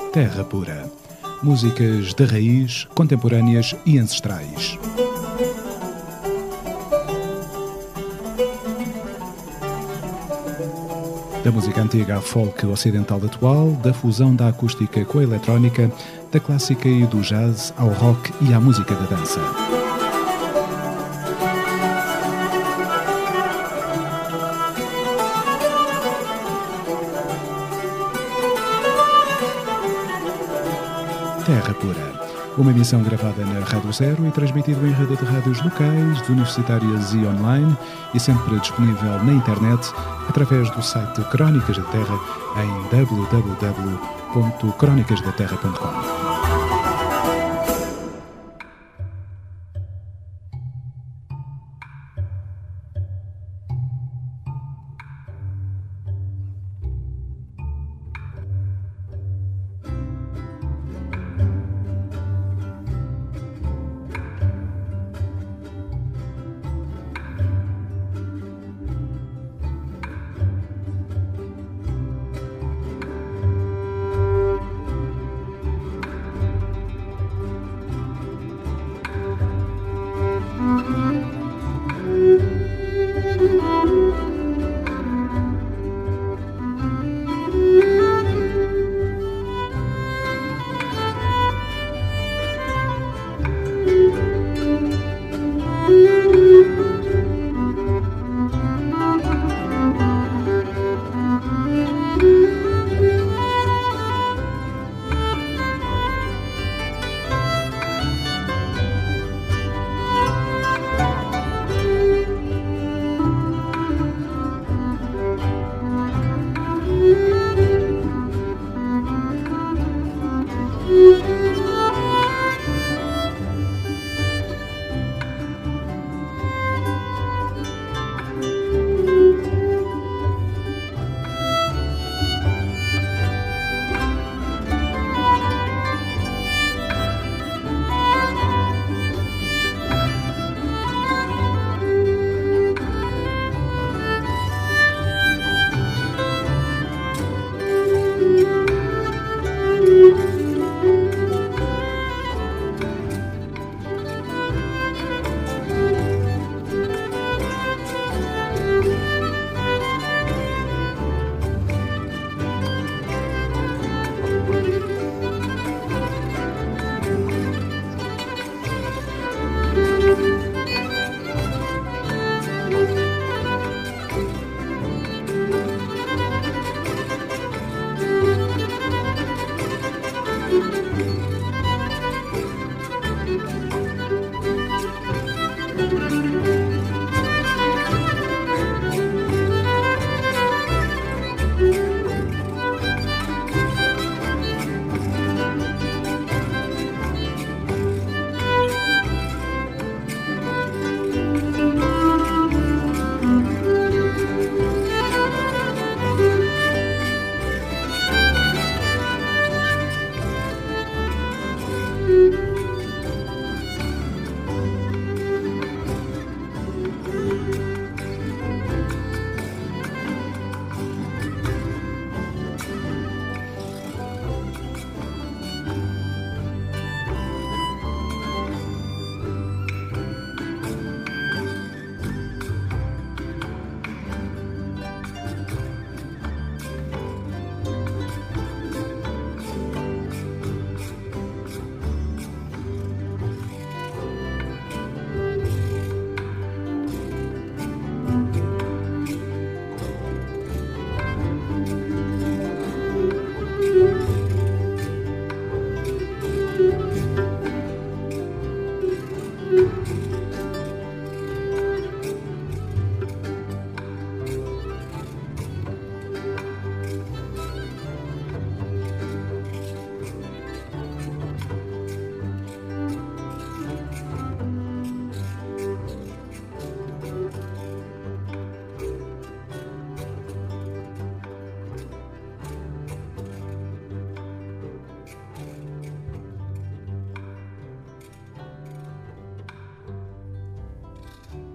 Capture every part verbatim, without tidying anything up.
Terra Pura. Músicas de raiz, contemporâneas e ancestrais. Da música antiga à folk ocidental atual, da fusão da acústica com a eletrónica, da clássica e do jazz ao rock e à música da dança. Terra Pura. Uma emissão gravada na Rádio Zero e transmitida em rede de rádios locais, universitárias e online, e sempre disponível na internet através do site Crónicas da Terra em w w w ponto crónicas da terra ponto com.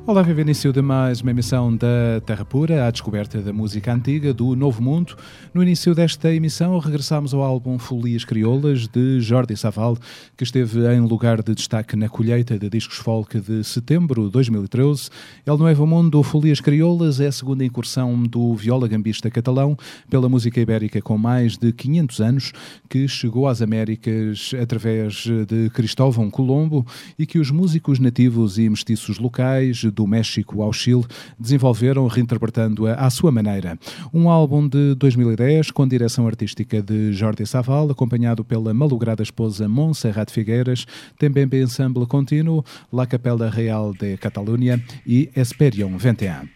Olá, viva início de mais uma emissão da Terra Pura, à descoberta da música antiga do Novo Mundo. No início desta emissão regressamos ao álbum Folias Crioulas de Jordi Savall, que esteve em lugar de destaque na colheita de discos folk de setembro de dois mil e treze. El Novo Mundo Folias Crioulas é a segunda incursão do viola-gambista catalão pela música ibérica com mais de quinhentos anos, que chegou às Américas através de Cristóvão Colombo e que os músicos nativos e mestiços locais do México ao Chile desenvolveram, reinterpretando-a à sua maneira. Um álbum de dois mil e dez com direção artística de Jordi Savall, acompanhado pela malograda esposa Montserrat Figueiras, também bem ensemble contínuo, La Capella Real de Catalunya e Esperion vinte e um.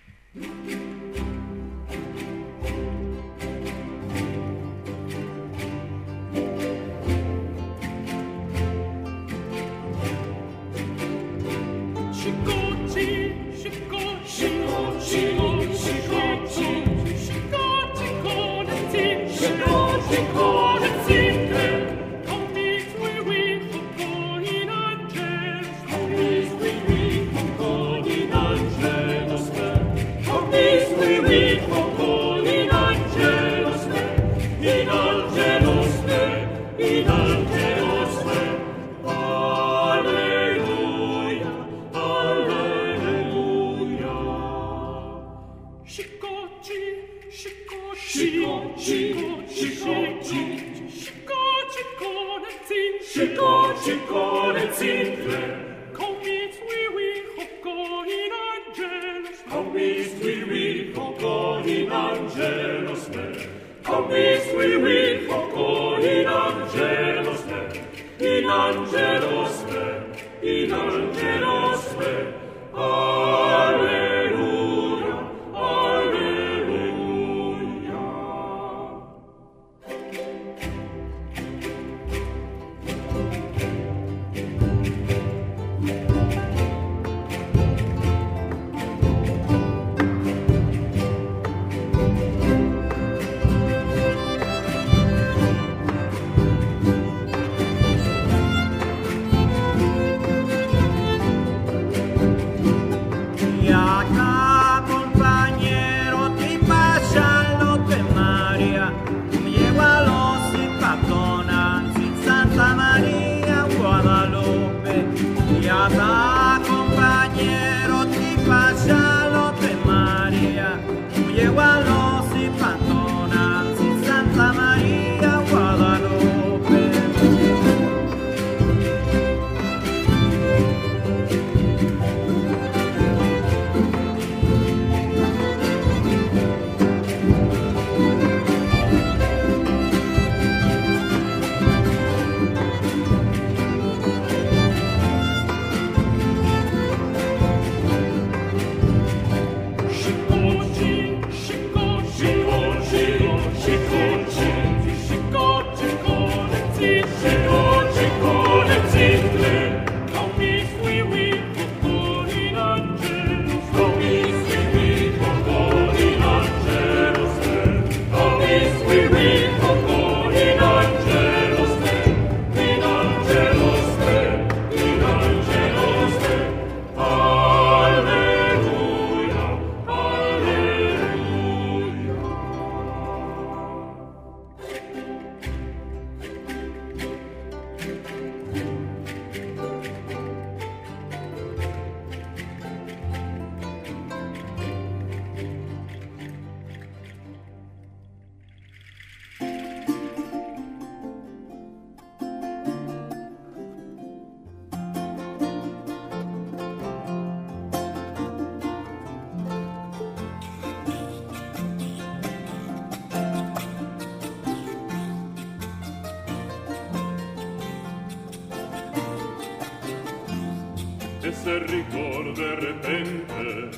Ese rigor de repente,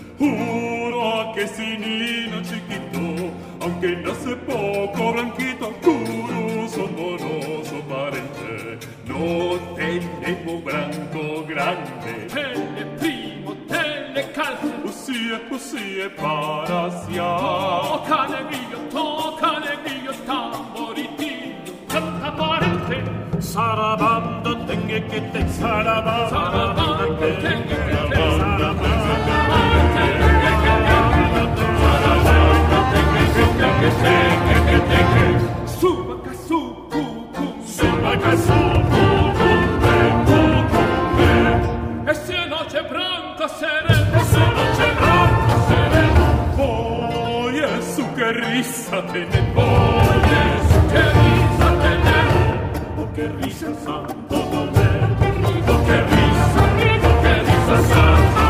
juro a que ese niño chiquito, aunque nace poco, blanquito, curioso, moroso, parente, no tenemos branco grande. Tele primo, tele calcio, usie, usie para sia. Toca negrillo, toca negrillo, tamboritino, canta parente. Sarabando tengue que te sarabando, sarabando tengue que te sarabando. sereno, esa noche blanco sereno. Oye, su que risa tiene, Oye, su que risa tenemos, oh, qué risa Santo Domingo, oh, qué risa, oh, qué risa Santo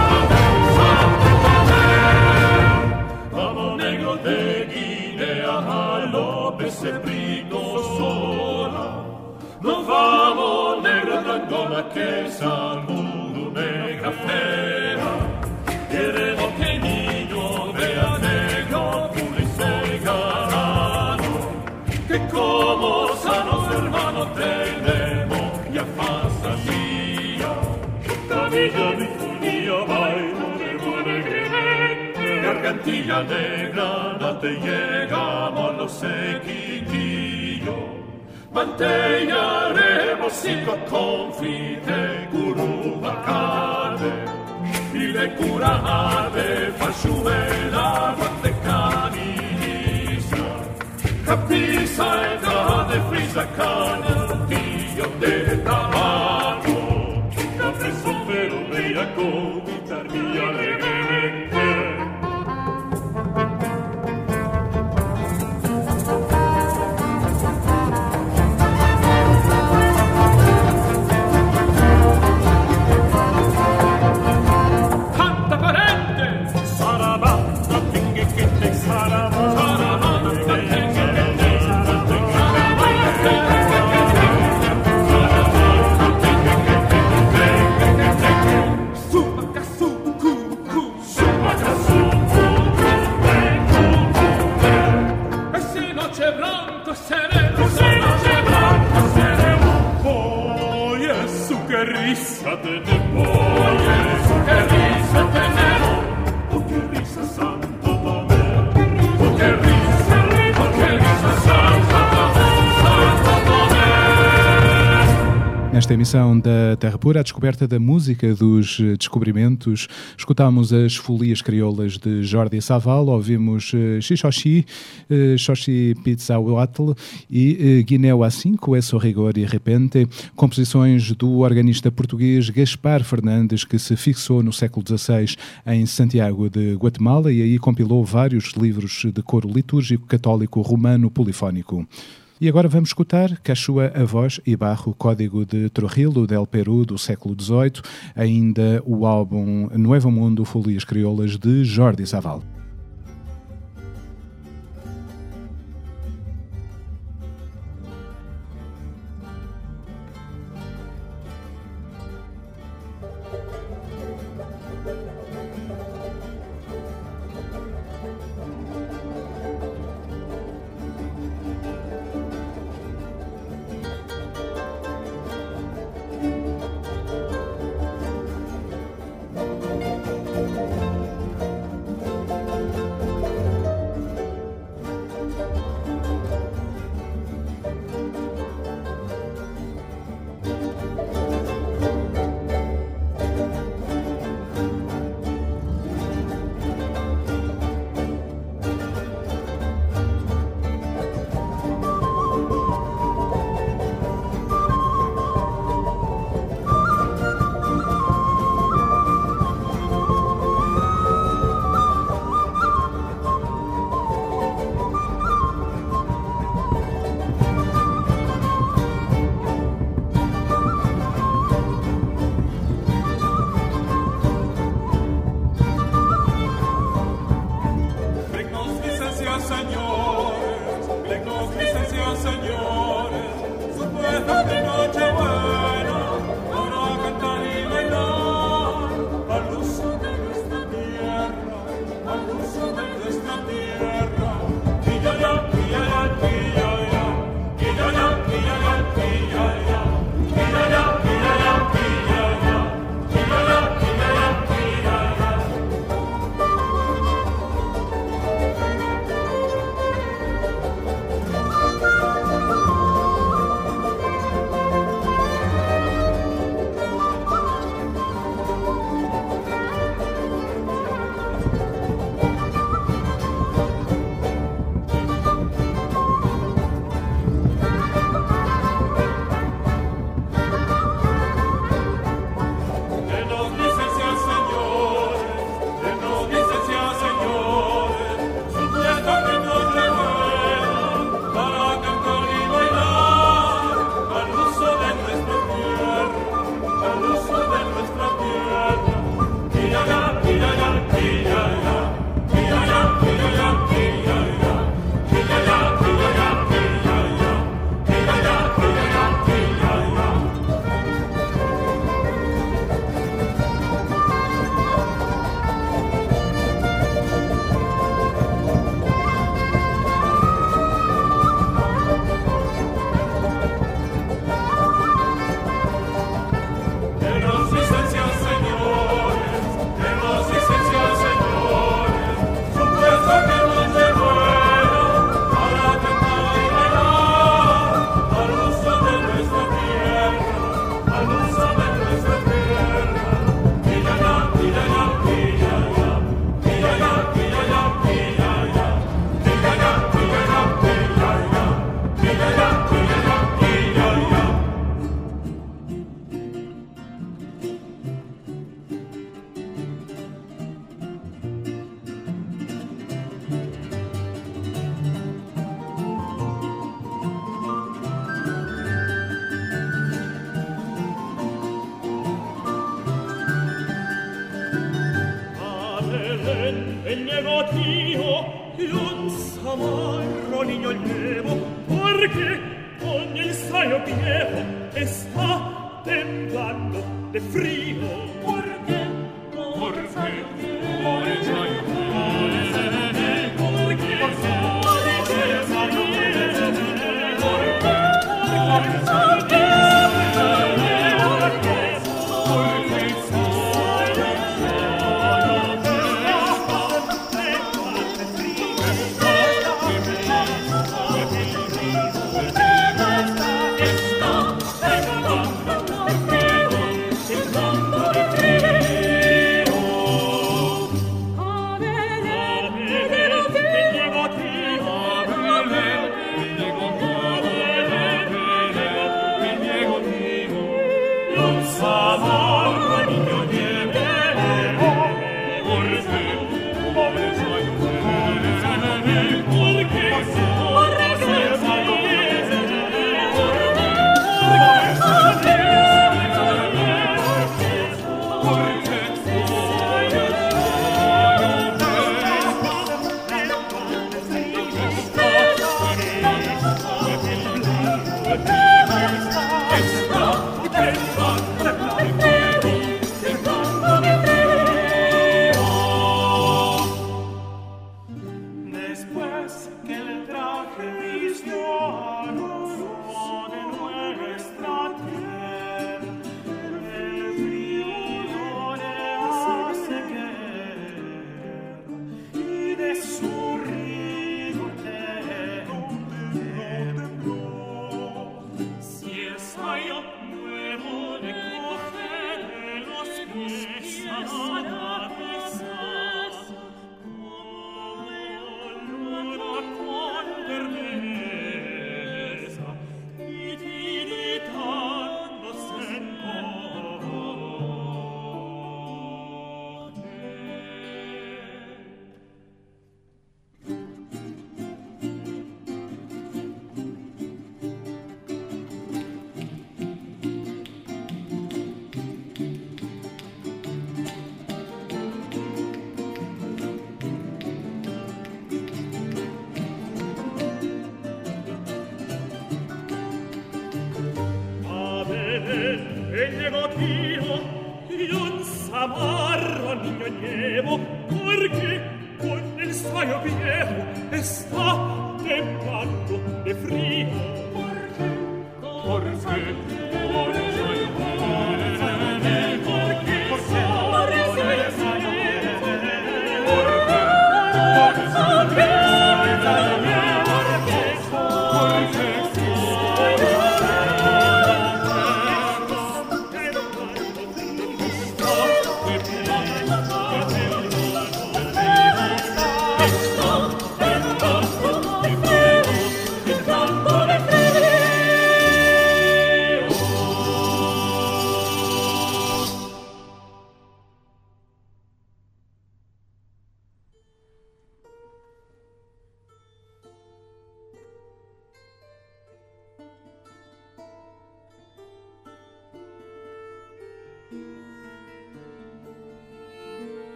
Domingo. Vamos negro de Guinea, a López Brito sola. Nos vamos negro de Angola, que es al mundo negra fera. Queremos que niño vea negro, pulise ganado, que como sanos hermanos tenemos ya fantasía. Camilla mi funía, bailo de buena gente. Gargantilla negra, no te llegamos los sequitillos. Manteñaremos cinco confite, curubacate, y de curade, fasciumela, guante caniniza, capisa, entra de frisa, canillo de tabaco, Café sombrero, bella con guitarrilla alegremente. canta parente, Sarabanda, pingue que te sarabanda. sarabanda, subaca, su, cu, cu, subaca, su, ese noche blanco sereno, ese noche blanco sereno. Oye, su que risa tenemos. Oye, su que risa tenemos, Oh, qué risa Santo Domingo. oh, qué risa, oh, qué risa Santo Domingo. Nesta emissão da Terra Pura, a descoberta da música dos descobrimentos, escutámos as folias crioulas de Jordi Savall, ouvimos Xixoxi, Xoxi Pizzahuatl e Guinéu A cinco, Eso Rigor e Repente, composições do organista português Gaspar Fernandes, que se fixou no século dezasseis em Santiago de Guatemala e aí compilou vários livros de coro litúrgico católico romano polifónico. E agora vamos escutar Cachua, a Voz e Barro, Código de Trujillo del Peru, do século dezoito, ainda o álbum Nuevo Mundo, Folias Crioulas, de Jordi Savall. Thank ven, el negativo y un zamarro niño llevo, porque con el sayo viejo está temblando de frío. Porque con el sayo viejo, con el sayo viejo, porque con el sayo viejo, porque con el sayo el negativo y un zamarro niño llevo, porque con el sayo viejo está temblando de frío. Porque con el sayo viejo, porque con el sayo viejo, porque con el sayo viejo, porque con el sayo viejo. Oh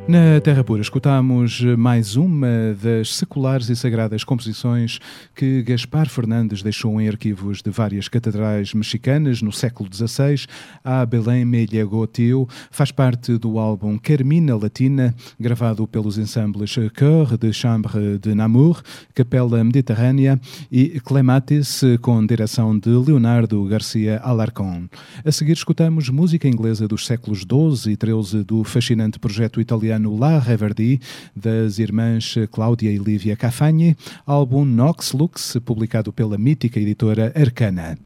Na Terra Pura escutamos mais uma das seculares e sagradas composições que Gaspar Fernandes deixou em arquivos de várias catedrais mexicanas no século dezasseis. A Belém me llegó tio faz parte do álbum Carmina Latina, gravado pelos ensembles Chœur de Chambre de Namur, Capela Mediterrânea e Clematis, com direção de Leonardo Garcia Alarcón. A seguir escutamos música inglesa dos séculos doze e treze do fascinante projeto italiano La Reverdy, das irmãs Cláudia e Lívia Cafagni, álbum Nox Lux, publicado pela mítica editora Arcana.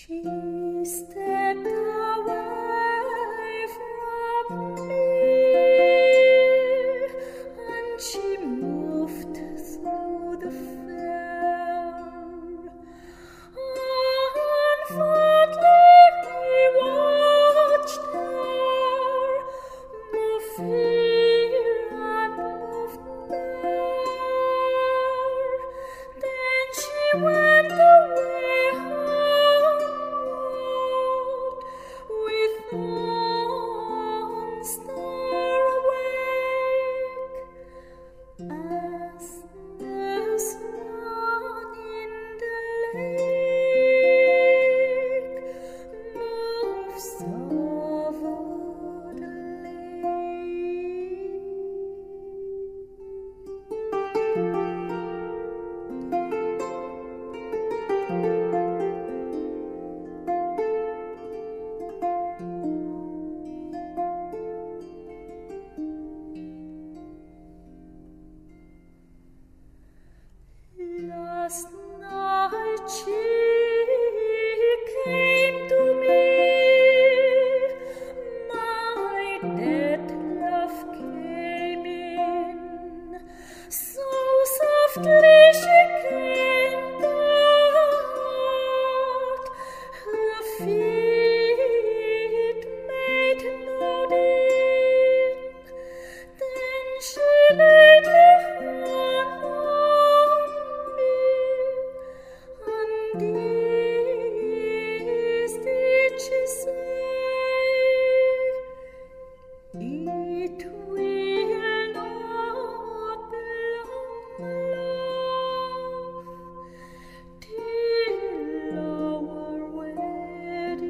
Till our wedding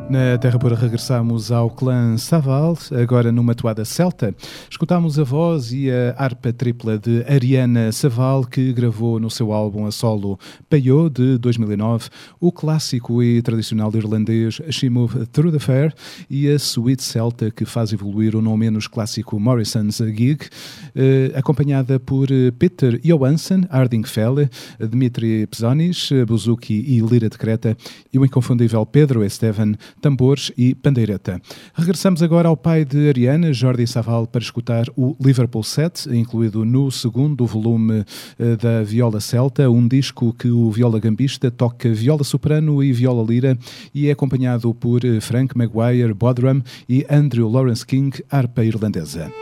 Na Terra Pura regressamos ao clã Saval, agora numa toada celta. Escutámos a voz e a harpa tripla de Ariana Saval, que gravou no seu álbum a solo Payot, de dois mil e nove, o clássico e tradicional irlandês She Moved Through the Fair e a suite celta que faz evoluir o não menos clássico Morrison's Gig, eh, acompanhada por Peter Johansson, Hardingfele, Dmitri Psanis, buzuki e lira de Creta, e o inconfundível Pedro Estevan, tambores e pandeireta. Regressamos agora ao pai de Ariana, Jordi Saval, para escutar o Liverpool Set, incluído no segundo volume uh, da Viola Celta, um disco que o viola gambista toca viola soprano e viola lira e é acompanhado por Frank Maguire, bodrum, e Andrew Lawrence King, harpa irlandesa.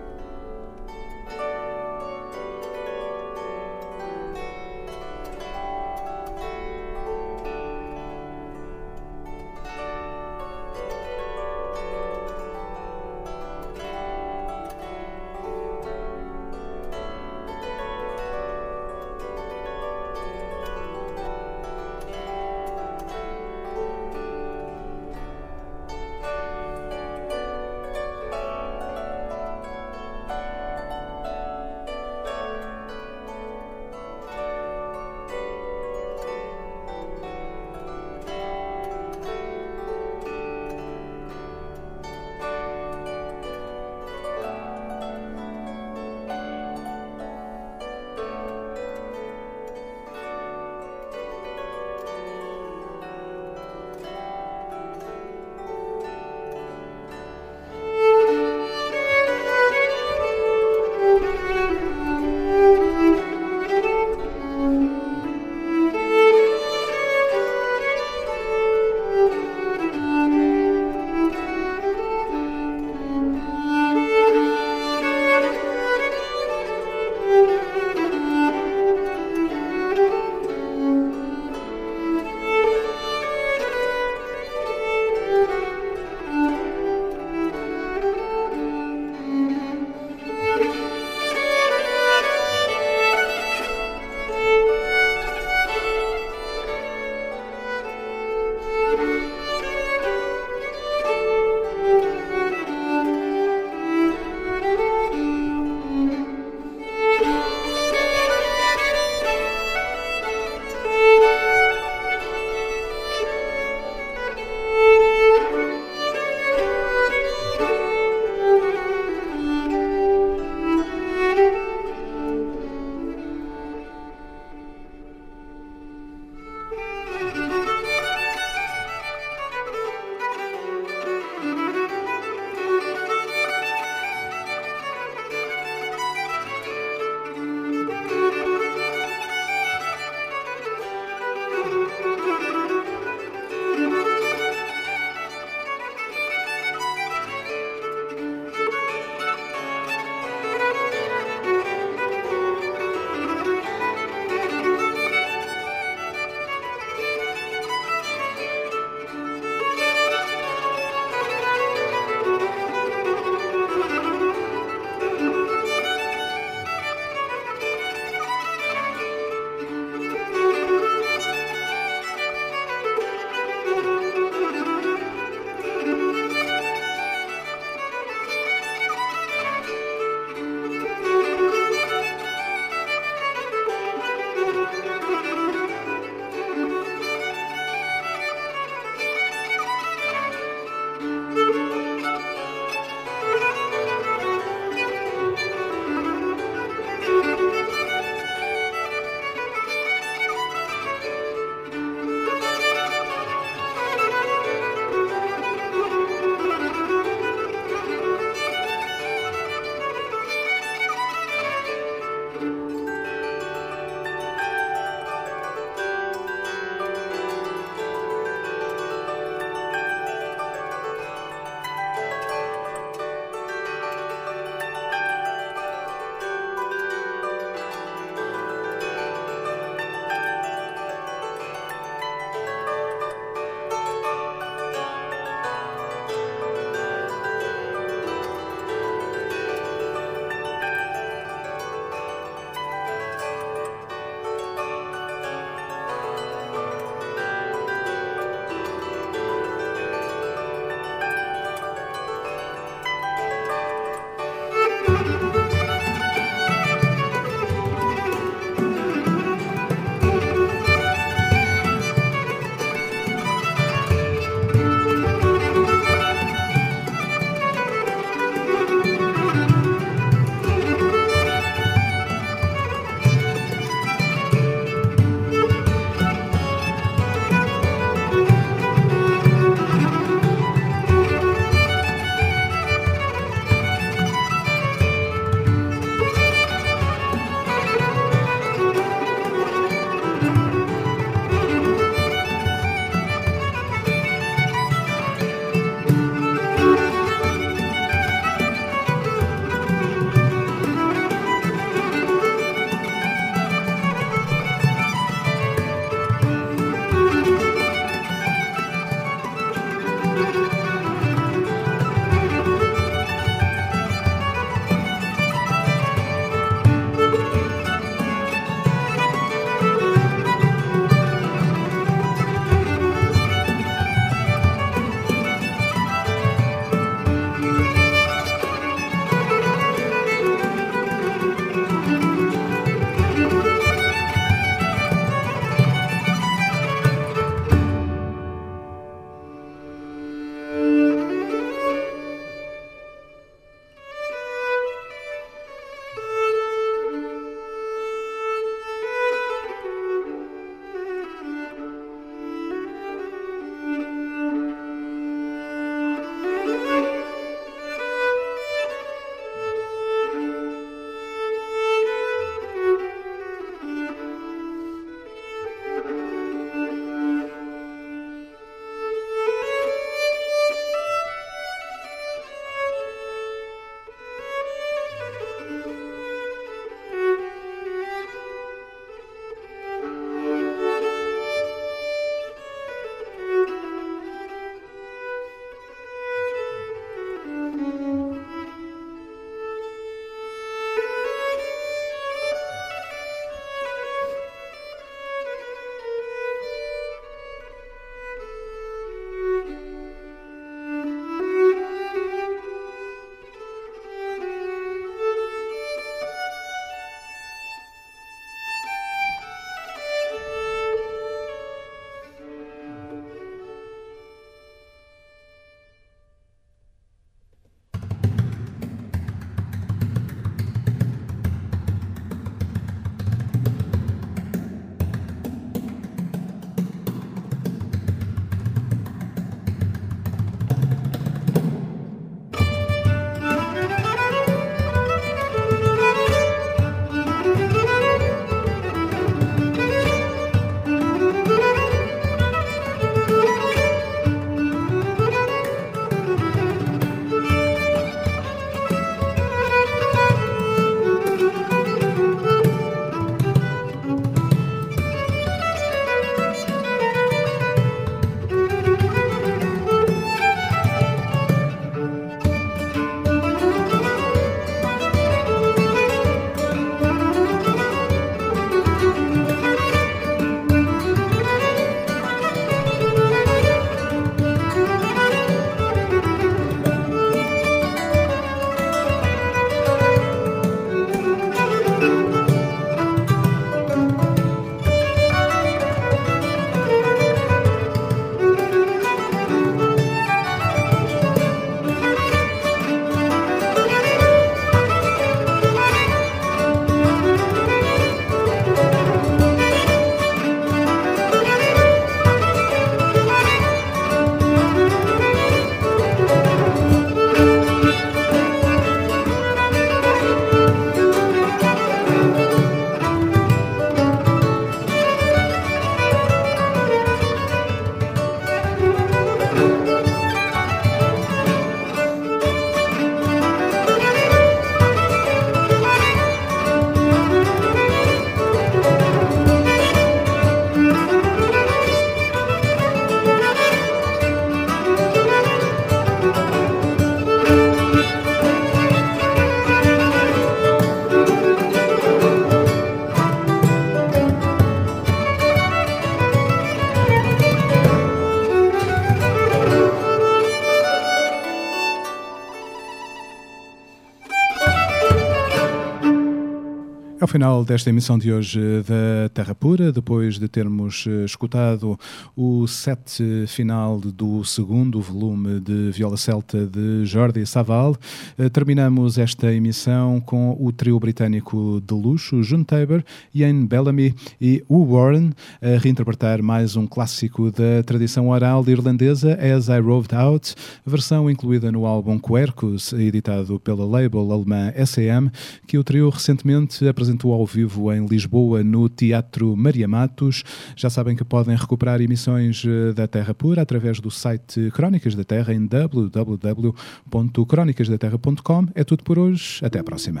Ao final desta emissão de hoje da Terra Pura, depois de termos escutado o set final do segundo volume de Viola Celta de Jordi Savall, terminamos esta emissão com o trio britânico de luxo, June Tabor, Ian Bellamy e Hugh Warren, a reinterpretar mais um clássico da tradição oral irlandesa, As I Roved Out, versão incluída no álbum Quercus, editado pela label alemã S A M, que o trio recentemente apresentou ao vivo em Lisboa, no Teatro Maria Matos. Já sabem que podem recuperar emissões da Terra Pura através do site Crónicas da Terra em w w w ponto crónicas da terra ponto com. É tudo por hoje. Até à próxima.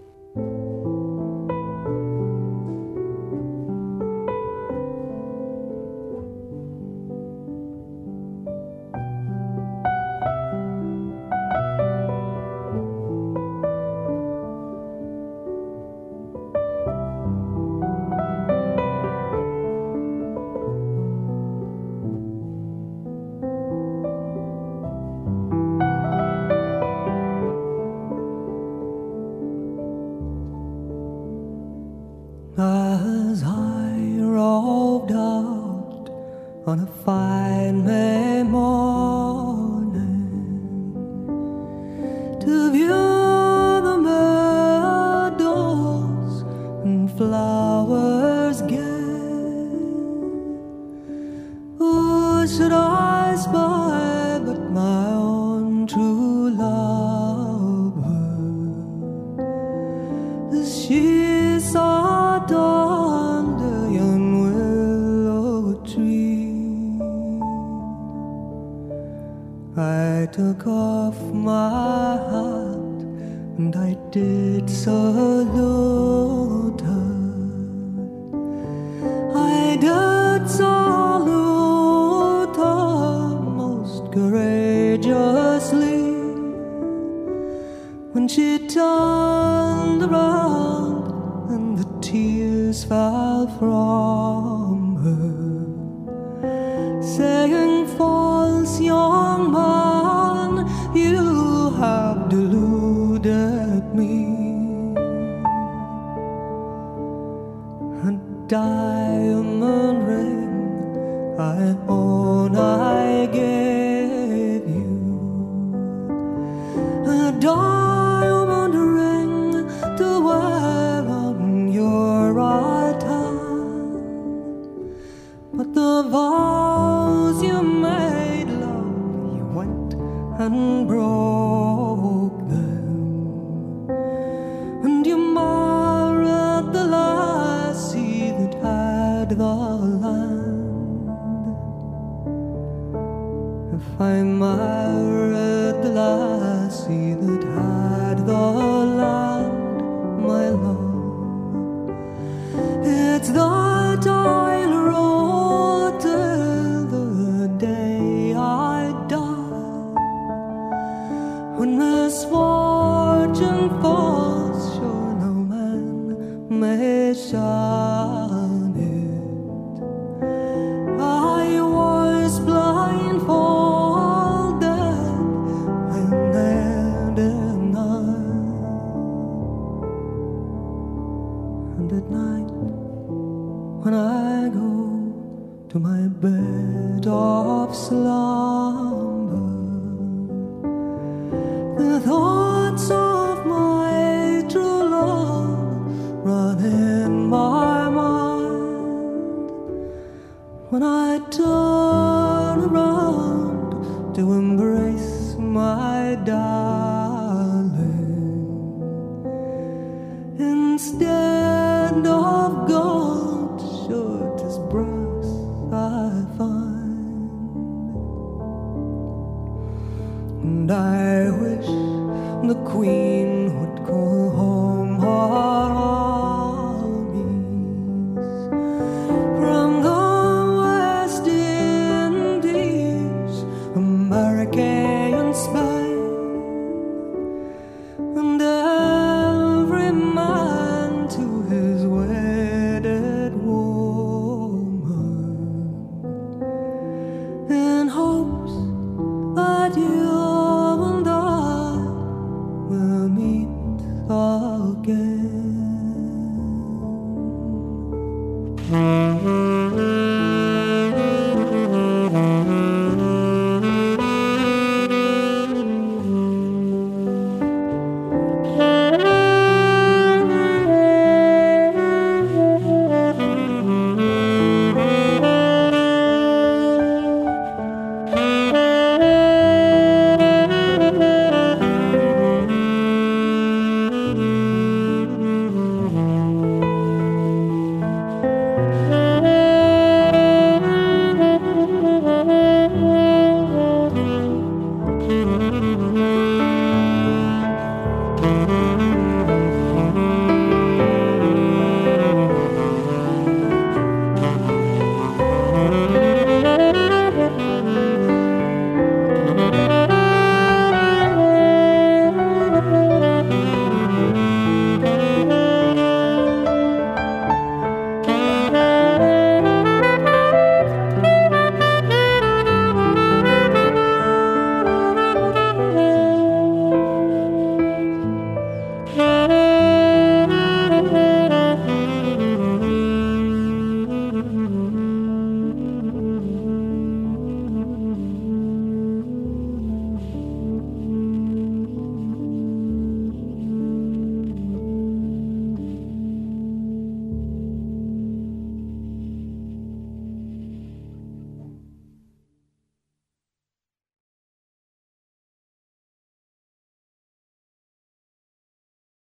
As I roved out on a fine May morning to view the meadows and flowers gay, who should I spy but my own true lover, as she saw on the young willow tree. I took off my hat and I did salute her. I did salute her most courageously. When she turned around and the tears fell from her, saying, "False young man, you have deluded me." A diamond ring I own I gave you, a diamond ring to wear on your right hand, but the vows you made, love, you went and broke them, and you married the lassie that had the land. If I married the lassie that had the land, my love, it's that I'll roll till the day I die. When misfortune falls, sure no man may shun it. I was blindfolded when there did not. And at night, when I go to my bed of slumber, the thoughts of my true love run in my mind. When I turn around to embrace my darling, instead of gold, sure 'tis brass I find. And I wish the Queen would call home her armies from the West Indies, America and Spain, and every man to his wedded woman, in hopes that you and I will Thank you.